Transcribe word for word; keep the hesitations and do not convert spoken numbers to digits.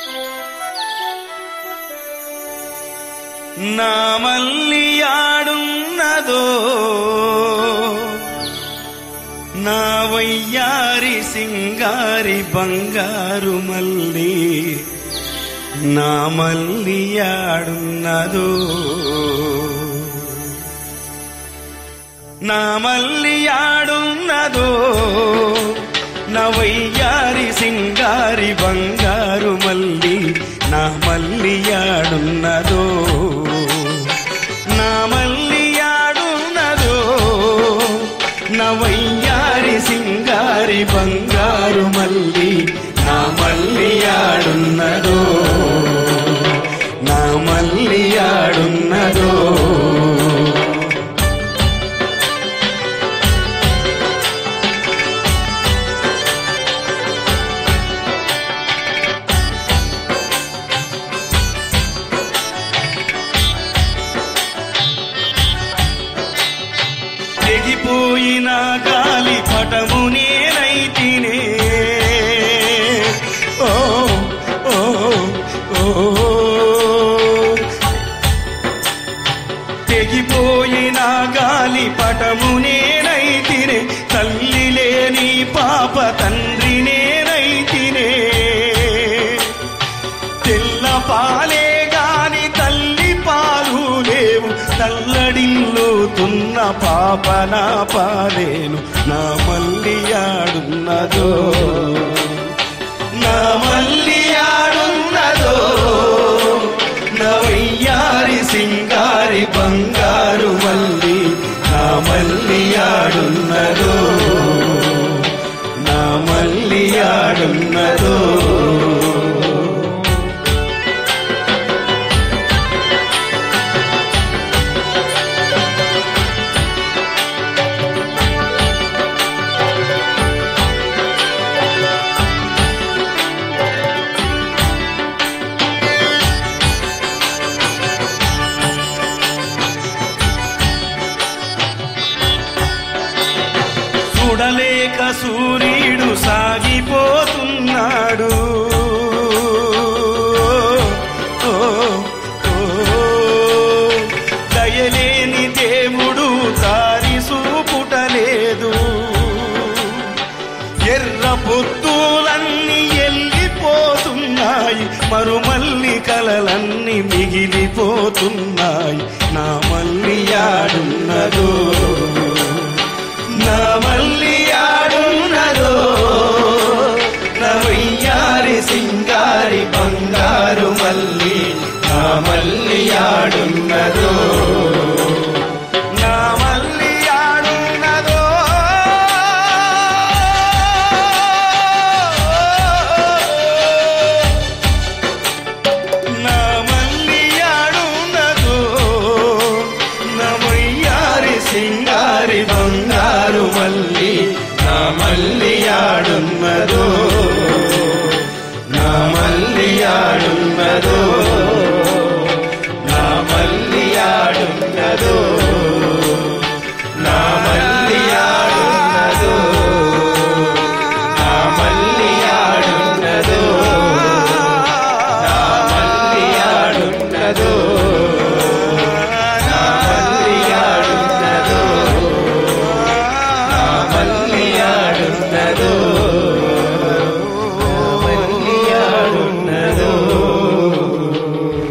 నా మల్లియాడున్నదో నా వయ్యారి సింగారి బంగారు మల్లి నా మల్లియాడున్నదో నా మల్లియాడున్నదో నా వయ్యారి సింగారి బంగారు మల్లి నా మల్లియాడున్నదో నా మల్లియాడున్నదో నా వయ్యారి సింగారి బంగారు మల్లి నా మల్లియాడున్నదో నా మల్లియాడున్నదో తెగిపోయిన గాలి పటము నేనైతినే ఓ ఓ ఓ తెగిపోయిన గాలి పటము నేనైతినే తల్లి లేని పాప తండ్రి నేనైతినే తెల్ల పాలే గాని తల్లి పాలు లేవు తల్లడిల్లుతున్న పాప నా పాలేను నా మల్లియాడున్నదో నా మల్లియాడున్నదో నా వయ్యారి సింగారి బంగారు మల్లి నా మల్లియాడున్నదో నా మల్లియాడున్నదో చూడలేక సూర్యుడు సాగిపోతున్నాడు దయలేని దేవుడు దారి చూపుటలేదు ఎర్ర పొత్తులన్నీ ఎల్లిపోతున్నాయి మరుమల్లి కలలన్నీ మిగిలిపోతున్నాయి నా మల్లియాడున్నదో నా మల్లియాడున్నదో నా వయ్యారి సింగారి బంగారు మల్లి నా మల్లియాడున్నదో నా మల్లియాడున్నదో నా మల్లియాడున్నదో నా వయ్యారి సింగారి బంగారు మల్లి నా మల్లియాడున్నదో నా మల్లియాడున్నదో